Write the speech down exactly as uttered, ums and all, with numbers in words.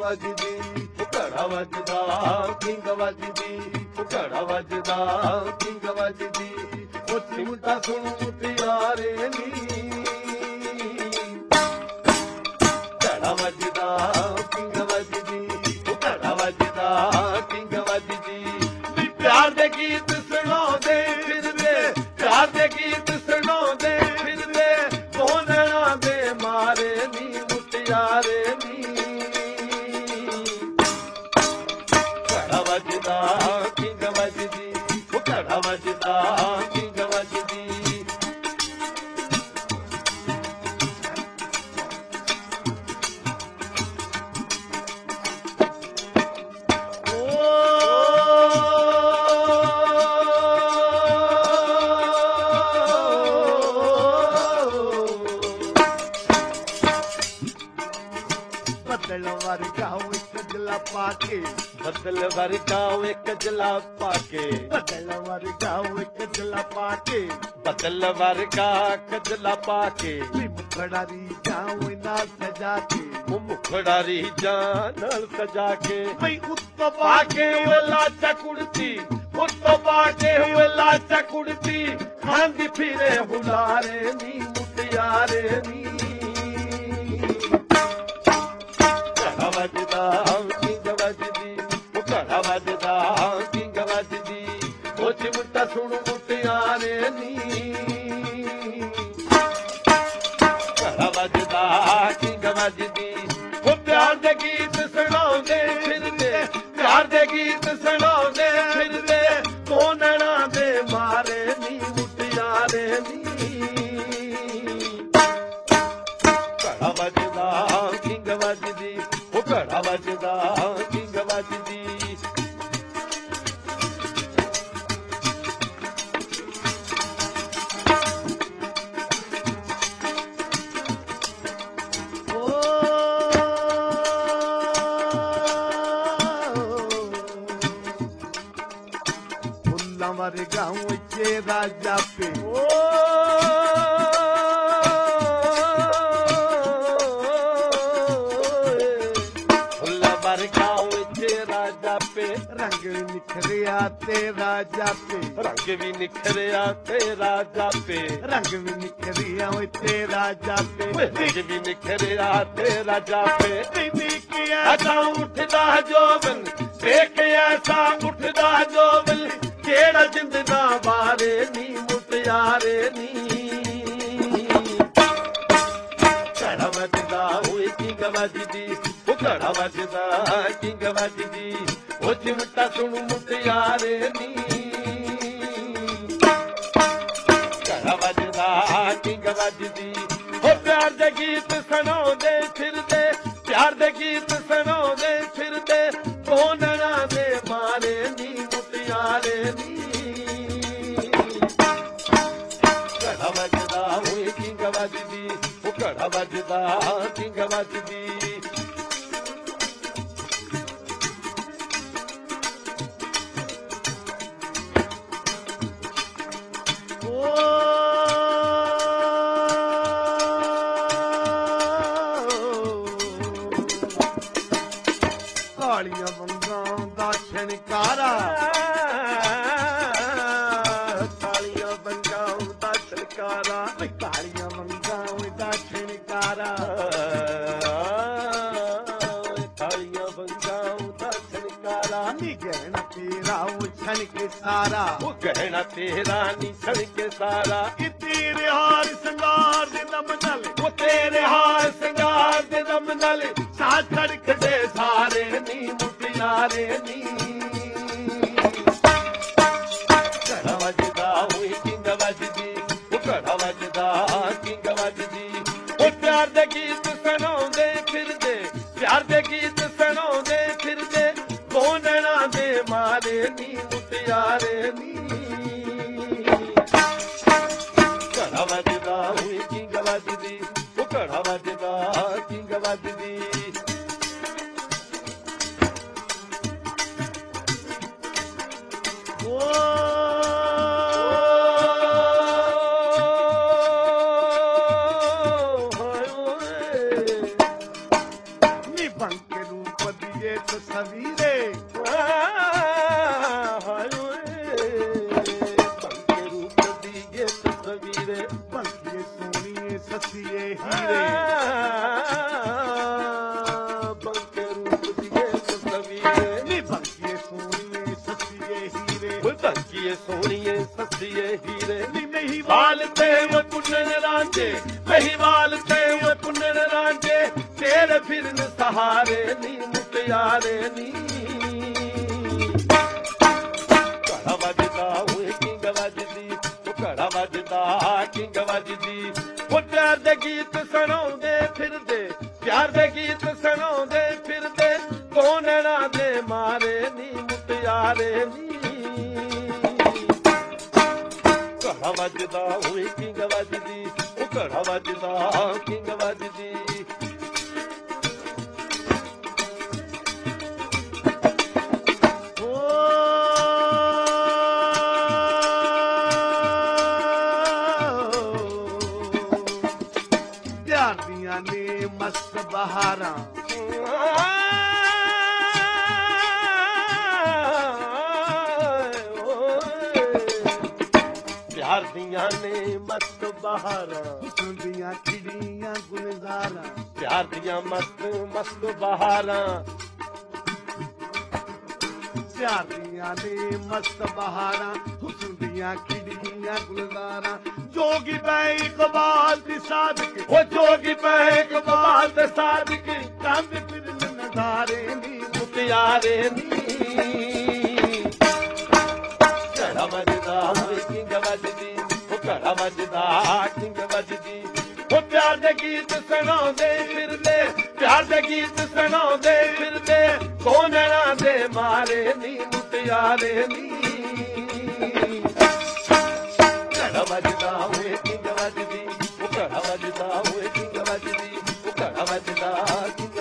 ਵੱਜਦੀ ਘੜਾ ਵੱਜਦਾ ਕਿੰਗ ਵੱਜਦੀ ਘੜਾ ਵੱਜਦਾ ਕਿੰਗ ਵੱਜਦੀ ਉਹ ਚਿਮਟਾ ਸੁਣ ਮੁਟਿਆਰੇ ਨੀ ਘੜਾ ਵੱਜਦਾ ਕਿੰਗ ਵੱਜਦੀ ਘੜਾ ਵੱਜਦਾ ਕਿੰਗ ਵੱਜਦੀ ਵੀ ਪਿਆਰ ਦੇ ਗੀਤ ਸੁਣਾਉਂਦੇ ਫਿਰਦੇ ਪਿਆਰ ਦੇ ਗੀਤ ਸੁਣਾਉਂਦੇ ਫਿਰਦੇ ਕੋਨਣਾ ਦੇ ਮਾਰੇ ਨੀ ਮੁਟਿਆਰੇ ਨੀ ਘੜਾ ਵੱਜਦਾ ਕਿੰਗ ਵੱਜਦੀ ਘੜਾ ਵੱਜਦਾ ਕਿੰਗ ਵੱਜਦੀ ਬਦਲ ਵਰਗਾ ਇੱਕ ਜਲਾ ਪਾ ਕੇ ਬਦਲ ਵਰਗਾ ਇੱਕ ਜਲਾ ਪਾ ਕੇ ਬਦਲ ਵਰਗਾ ਇੱਕ ਜਲਾ ਪਾ ਕੇ ਬਦਲ ਵਰਗਾ ਕਜਲਾ ਪਾ ਕੇ ਵੀ ਮੁਖੜਾ ਦੀ ਜਾਉ ਨਾਲ ਸਜਾ ਕੇ ਉਹ ਮੁਖੜਾ ਰੀਝਾਂ ਨਾਲ ਸਜਾ ਕੇ ਬਈ ਉੱਤੋਂ ਪਾ ਕੇ ਉਹ ਲਾਚਾ ਕੁੜਤੀ ਉੱਤੋਂ ਪਾ ਕੇ ਉਹ ਲਾਚਾ ਕੁੜਤੀ ਖਾਂਦੀ ਫਿਰੇ ਹੁਲਾਰੇ ਨੀ ਮੁਟਿਆਰੇ ਨੀ ਘੜਾ ਵੱਜਦਾ ਕਿੰਗ ਵੱਜਦੀ ਉਹ ਘੜਾ ਵੱਜਦਾ ਕਿੰਗ ਵੱਜਦੀ ਉਹ ਚਿਮਟਾ ਸੁਣ ਮੁਟਿਆਰੇ ਨੀ ਘੜਾ ਵੱਜਦਾ ਕਿੰਗ ਵੱਜਦੀ ਉਹ ਪਿਆਰ ਦੇ ਗੀਤ ਸੁਣਾਉਂਦੇ ਫਿਰਦੇ ਪਿਆਰ ਦੇ ਗੀਤ ਸੁਣਾਉਂਦੇ ਫਿਰਦੇ ਕੋਨਣਾ ਦੇ ਮਾਰੇ ਨੀ ਮੁਟਿਆਰੇ ਨੀ ਘੜਾ ਵੱਜਦਾ ਕਿੰਗ ਵੱਜਦੀ ਉਹ ਘੜਾ ਵੱਜਦਾ ਕਿੰਗ ਵੱਜਦੀ ਫੁੱਲਾਂ ਵਰਗਾ ਇੱਥੇ ਰਾਜਾ ਪੇ ਫੁੱਲਾਂ ਵਰਗਾ ਇੱਥੇ ਰਾਜਾ ਪੇ ਰੰਗ ਨਿਖਰਿਆ ਤੇ ਰਾਜਾ ਪੇ ਰੰਗ ਵੀ ਨਿਖਰਿਆ ਤੇ ਰਾਜਾ ਪੇ ਰੰਗ ਵੀ ਨਿਖਰਿਆ ਤੇ ਰਾਜਾ ਪੇ ਰੰਗ ਵੀ ਨਿਖਰਿਆ ਤੇ ਰਾਜਾ ਪੇ ਬੀਬੀ ਕੀਆ ਐਸਾ ਉੱਠਦਾ ਜੋਬਨ ਦੇਖ ਐਸਾ ਉੱਠਦਾ ਜੋਬਨ ਕਿਹੜਾ ਜਿੰਦ ਦਾ ਬਾਰੇ ਨੀ ਮੁਟਿਆਰੇ ਨੀ ਘੜਾ ਵੱਜਦਾ ਹੋਏ ਕਿੰਗ ਵੱਜਦੀ ਉਹ ਘੜਾ ਵੱਜਦਾ ਕਿੰਗ ਵੱਜਦੀ ਉਹ ਚਿਮਟਾ ਸੁਣ ਮੁਟਿਆਰੇ ਨੀ ਘੜਾ ਵੱਜਦਾ ਕਿੰਗ ਵੱਜਦੀ ਉਹ ਪਿਆਰ ਦੇ ਗੀਤ ਸੁਣਾਉਂਦੇ ਫਿਰਦੇ ਪਿਆਰ ਦੇ ਗੀਤ ਸੁਣਾਉਂਦੇ ਫਿਰਦੇ ਕੋਨਣਾ ਦੇ ਮਾਰੇ ਨੀ ਮੁਟਿਆਰੇ ਨੀ ਘੜਾ ਵੱਜਦਾ ਹੋਏ ਕਿੰਗ ਵੱਜਦੀ ਉਹ ਘੜਾ ਵੱਜਦਾ ਕਿੰਗ ਵੱਜਦੀ ਕਾਲੀਆਂ ਵੰਗਾਂ ਦਾ ਛਣਕਾਰਾ ਕਾਲੀਆਂ ਵੰਗਾਂ ਦਾ ਛਣਕਾਰਾ ਕਾਲੀਆਂ ਵੰਗਾਂ ਦਾ ਛਣਕਾਰਾ ਕਾਲੀਆਂ ਵੰਗਾਂ ਦਾ ਛਣਕਾਰਾ ਨੀ ਗਹਿਣਾ ਤੇਰਾ ਉਹ ਛਣ ਕੇ ਸਾਰਾ ਉਹ ਗਹਿਣਾ ਤੇਰਾ ਨੀ ਛਣ ਕੇ ਸਾਰਾ ਕਿ ਤੇਰੇ ਹਾਰ ਸੰਗਾਰ ਦੇ ਦਮ ਨਾਲ ਉਹ ਤੇਰੇ ਹਾਰ ਸਿੰਗਾਰ ਦੇ ਦਮ ਨਾਲ ਸਾਹ ਧੜਕਦੇ ਸਾਰੇ ਨੀ ਮੁਟਿਆਰੇ ਨੀ ਘੜਾ ਵੱਜਦਾ ਹੋਏ ਕਿੰਗ ਵੱਜਦੀ ਉਹ ਘੜਾ ਵੱਜਦਾ ਕਿੰਗ ਵੱਜਦੀ ਉਹ ਪਿਆਰ ਦੇ ਗੀਤ ਸੁਣਾਉਂਦੇ ਫਿਰਦੇ ਪਿਆਰ ਦੇ ਗੀਤ ਸੁਣਾਉਂਦੇ ਫਿਰਦੇ ਕੋਨਣਾ ਦੇ ਮਾਰੇ ਨੀ ਮੁਟਿਆਰੇ ਨੀ ਘੜਾ ਵੱਜਦਾ ਹੋਏ ਕਿੰਗ ਵੱਜਦੀ ਉਹ ਘੜਾ ਵੱਜਦਾ ਕਿੰਗ ਵੱਜਦੀ ਨੀ ਬੰਕੇ ਰੂਪ ਹੀਰੇ ਬੰਕੇ ਰੂਪ ਦੀਏ ਤਸਵੀਰੇ ਨੀ ਬੰਕੀਏ ਸੋਹਣੀਏ ਸੱਸੀਏ ਹੀਰੇ ਓਏ ਬੰਕੀਏ ਸੋਹਣੀਏ ਸੱਸੀਏ ਹੀਰੇ ਨੀ ਨਹੀਂ ਵਾਲ ਤੇ ਉਹ ਪੁੰਨਣ ਰਾਂਝੇ ਮਹੀਵਾਲ ਤੇ ਉਹ ਪੁੰਨਣ ਰਾਂਝੇ ਤੇਰੇ ਫਿਰਨ ਸਹਾਰੇ ਨੀ ਮੁਟਿਆਰੇ ਨੀ ਘੜਾ ਵੱਜਦਾ ਹੋਏ ਕਿੰਗ ਵੱਜਦੀ ਉਹ ਘੜਾ ਵੱਜਦਾ ਕਿੰਗ ਵੱਜਦੀ ਉਹ ਪਿਆਰ ਦੇ ਗੀਤ ਸੁਣਾਉਂਦੇ ਫਿਰਦੇ ਪਿਆਰ ਦੇ ਗੀਤ ਸੁਣਾਉਂਦੇ ਫਿਰਦੇ ਕੋਨਣਾ ਦੇ ਮਾਰੇ ਨੀ ਮੁਟਿਆਰੇ ਨੀ ਘੜਾ ਵੱਜਦਾ ਹੋਏ ਕਿੰਗ ਵੱਜਦੀ ਉਹ ਘੜਾ ਵੱਜਦਾ ਕਿੰਗ ਵੱਜਦੀ ਪਿਆਰ ਦੀਆਂ ਨੇ ਮਸਤ ਬਹਾਰਾਂ ਪਿਆਰ ਦੀਆਂ ਨੇ ਮਸਤ ਬਹਾਰਾਂ ਸੁਣਦੀਆਂ ਖਿੜੀਆਂ ਗੁਲਜ਼ਾਰਾਂ ਪਿਆਰ ਦੀਆਂ ਮਸਤ ਮਸਤ ਬਹਾਰਾਂ ਪਿਆਰ ਦੀਆਂ ਨੇ ਮਸਤ ਬਹਾਰਾਂ ਹੁਸਨ ਦੀਆਂ ਖਿੜੀਆਂ ਗੁਲਜ਼ਾਰਾਂ ਜੋਗੀ ਪੈ ਇਕਬਾਲ ਦੀ ਸਾਦਕ ਉਹ ਜੋਗੀ ਪੈ ਇਕਬਾਲ ਦੇ ਸਾਦਕ ਕੰਦ ਫਿਰਨ ਨਜ਼ਾਰੇ ਨੀ ਮੁਟਿਆਰੇ ਨੀ ਘੜਾ ਵੱਜਦਾ ਹੋਏ ਕਿੰਗ ਵੱਜਦੀ ਉਹ ਘੜਾ ਵੱਜਦਾ ਕਿੰਗ ਵੱਜਦੀ ਉਹ ਪਿਆਰ ਦੇ ਗੀਤ ਸੁਣਾਉਂਦੇ ਫਿਰਦੇ ਪਿਆਰ ਦੇ ਗੀਤ ਸੁਣਾਉਂਦੇ ਫਿਰਦੇ ਕੋਨਣਾ ਦੇ ਮਾਰੇ ਨੀ ਮੁਟਿਆਰੇ ਨੀ ਘੜਾ ਵੱਜਦਾ ਹੋਏ ਕਿੰਗ ਵੱਜਦੀ ਉਹ ਘੜਾ ਵੱਜਦਾ ਹੋਏ ਕਿੰਗ ਵੱਜਦੀ ਉਹ ਘੜਾ ਵੱਜਦਾ ਕਿੰਗ